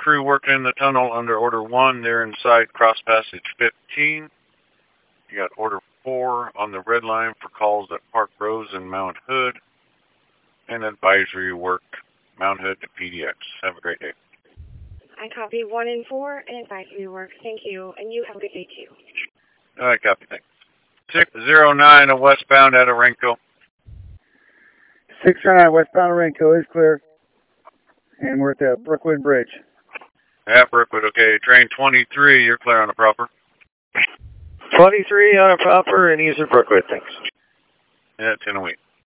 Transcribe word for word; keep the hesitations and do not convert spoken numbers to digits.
crew working in the tunnel under Order one. They're inside Cross Passage fifteen. You got Order four on the red line for calls at Park Rose and Mount Hood. And advisory work, Mount Hood to P D X. Have a great day. I copy one and four and advisory work. Thank you. And you have a good day too. All right, copy. Thanks. six zero nine westbound at Orenco. six zero nine westbound Orenco is clear. And we're at the Brookwood Bridge. At Brookwood, okay. Train twenty-three, you're clear on the proper. twenty-three on a proper and ease of Brookwood, thanks. Yeah, ten a week.